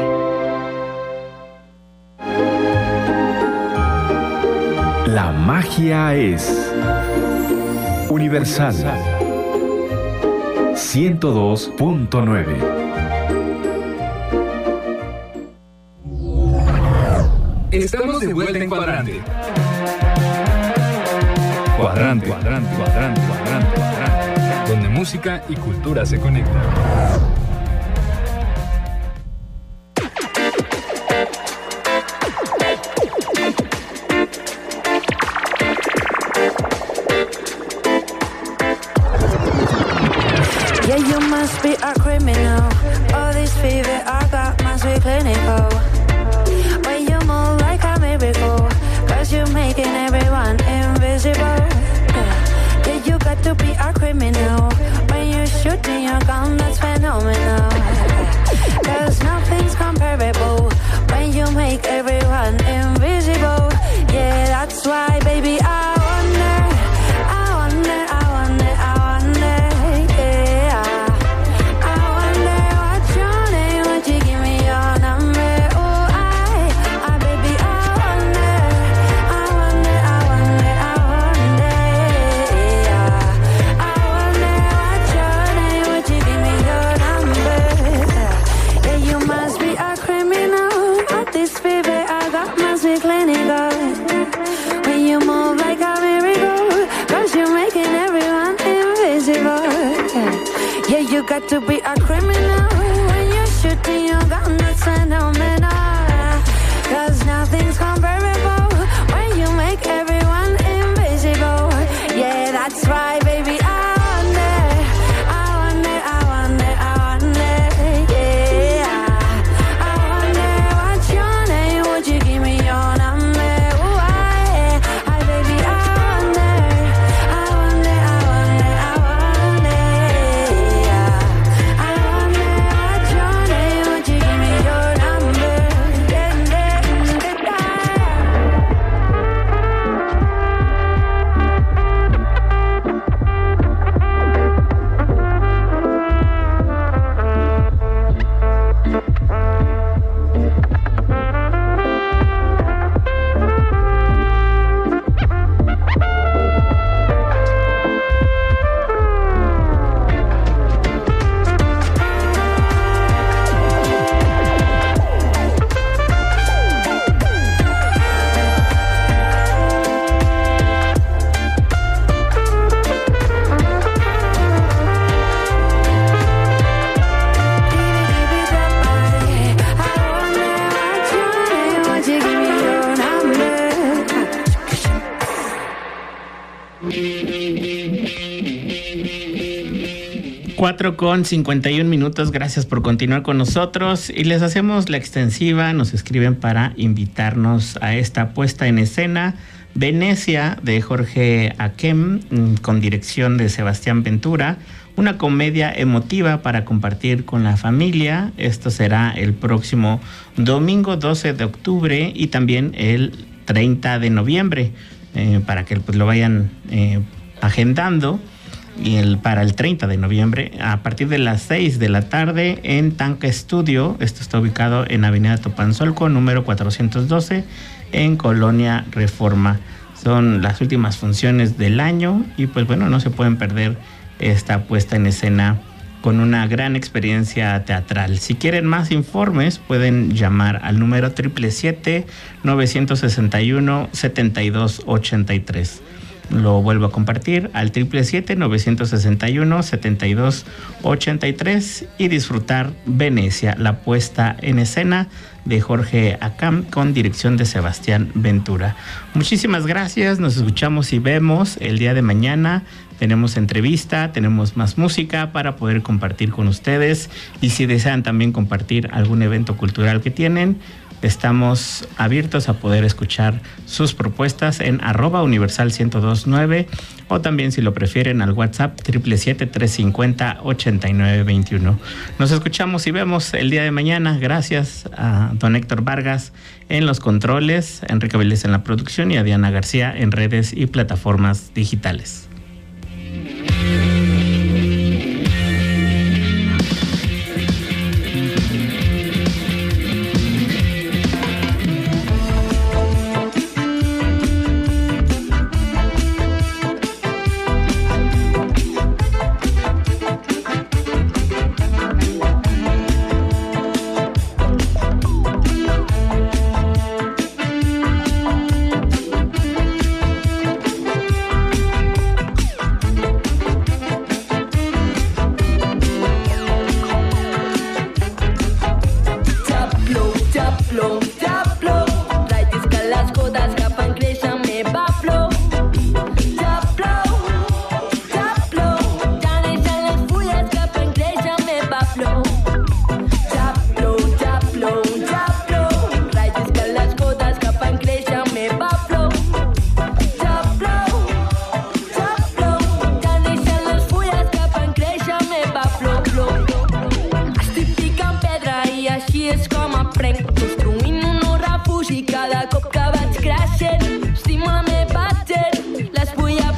[SPEAKER 1] La magia es universal. ciento dos punto nueve.
[SPEAKER 11] Estamos de vuelta en Cuadrante. Cuadrante, cuadrante, cuadrante, cuadrante, cuadrante, donde música y cultura se conectan.
[SPEAKER 24] Yeah, you must be a criminal. All this fever I got must be clinical. When you move like a miracle, cause you're making everyone invisible. Yeah, yeah, you got to be a criminal. When you're shooting your gun, that's phenomenal. Cause nothing's comparable when you make everyone invisible. Yeah, that's why, baby, I wonder, I wonder, I wonder, I wonder. When you move like a miracle, cause you're making everyone invisible. Yeah, you got to be a criminal. When you're shooting your gun, that's phenomenal. Cause nothing's comparable when you make everyone invisible. Yeah, that's right, baby, I
[SPEAKER 8] cuatro con cincuenta y un minutos, gracias por continuar con nosotros y les hacemos la extensiva, nos escriben para invitarnos a esta puesta en escena Venecia de Jorge Akem con dirección de Sebastián Ventura, una comedia emotiva para compartir con la familia. Esto será el próximo domingo doce de octubre y también el treinta de noviembre, eh, para que pues lo vayan eh, agendando. Y el, para el treinta de noviembre a partir de las seis de la tarde en Tanca Estudio. Esto está ubicado en Avenida Topanzolco, número cuatrocientos doce, en Colonia Reforma. Son las últimas funciones del año y pues bueno, no se pueden perder esta puesta en escena con una gran experiencia teatral. Si quieren más informes pueden llamar al número siete siete siete, nueve seis uno, siete dos ocho tres. Lo vuelvo a compartir al siete siete siete, nueve seis uno, siete dos ocho tres y disfrutar Venecia, la puesta en escena de Jorge Acam con dirección de Sebastián Ventura. Muchísimas gracias, nos escuchamos y vemos el día de mañana. Tenemos entrevista, tenemos más música para poder compartir con ustedes y si desean también compartir algún evento cultural que tienen, estamos abiertos a poder escuchar sus propuestas en arroba universal ciento dos punto nueve o también si lo prefieren al WhatsApp siete siete siete, tres cinco cero, ocho nueve dos uno. Nos escuchamos y vemos el día de mañana. Gracias a don Héctor Vargas en los controles, a Enrique Vélez en la producción y a Diana García en redes y plataformas digitales.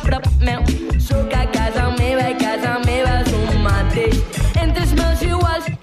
[SPEAKER 24] Entre els meus iguals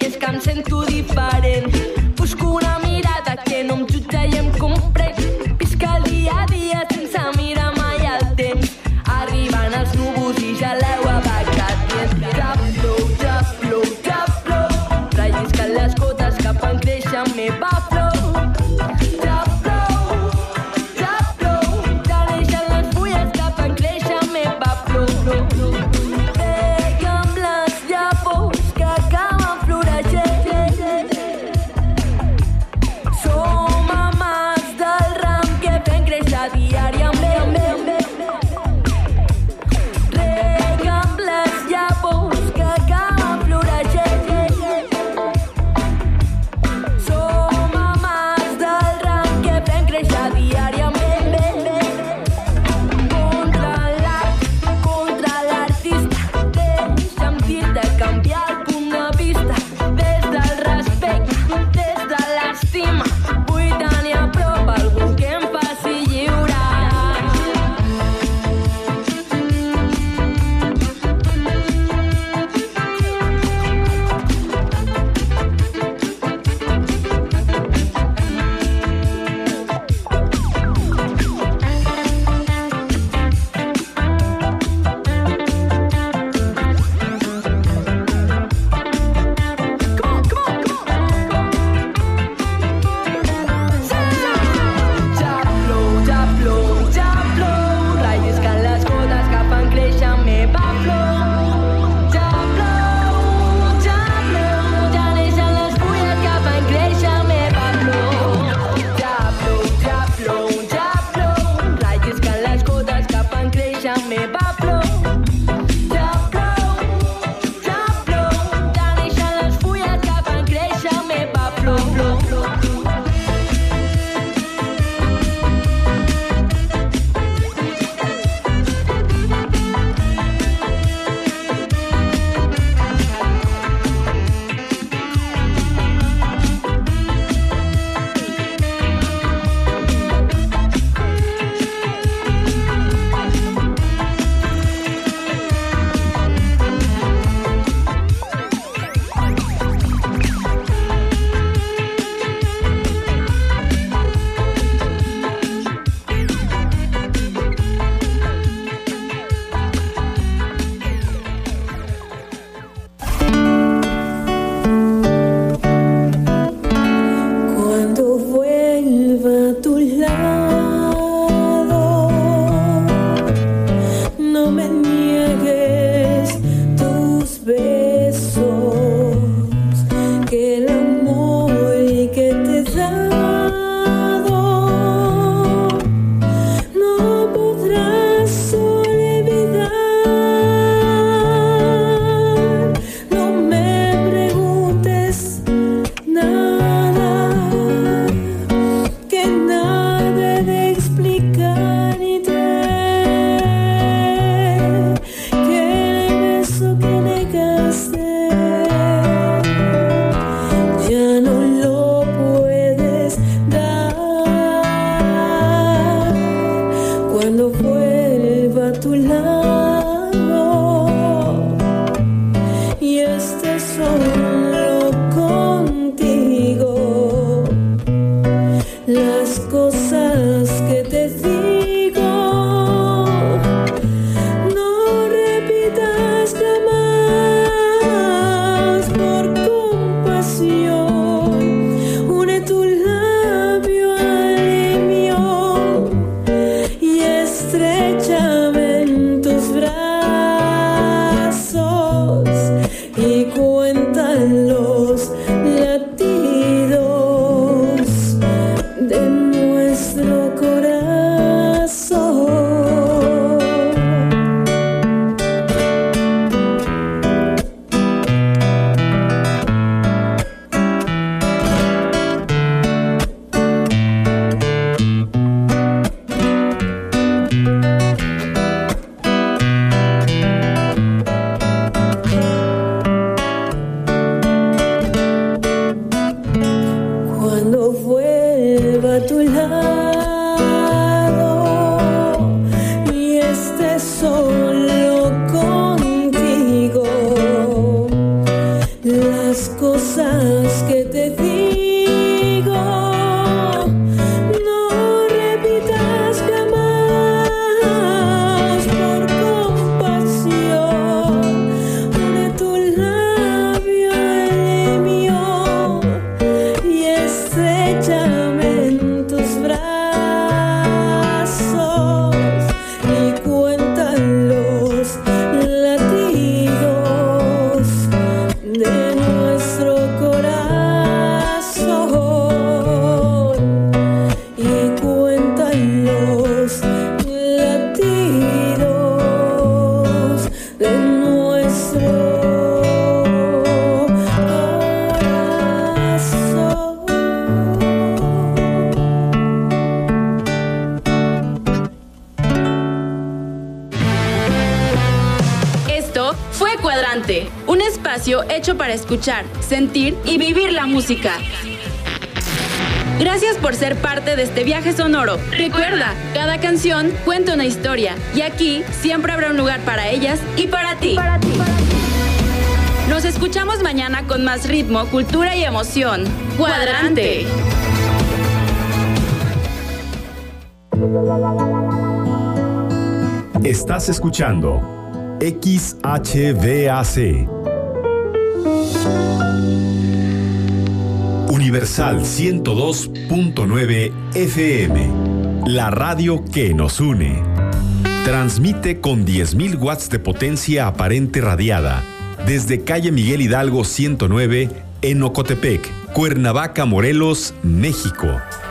[SPEAKER 3] las cosas que te digo. No repitas jamás por compasión. Une tu labio al mío y estrechame en tus brazos y cuenta los latidos de nuestro corazón y cuenta los latidos de nuestro
[SPEAKER 5] Esto fue Cuadrante, un espacio hecho para escuchar, sentir y vivir la música. Gracias por ser parte de este viaje sonoro. Recuerda, cada canción cuenta una historia y aquí siempre habrá un lugar para ellas y para ti. Nos escuchamos mañana con más ritmo, cultura y emoción. Cuadrante.
[SPEAKER 1] Estás escuchando X H V A C. Universal ciento dos punto nueve F M. La radio que nos une. Transmite con diez mil watts de potencia aparente radiada desde calle Miguel Hidalgo ciento nueve en Ocotepec, Cuernavaca, Morelos, México.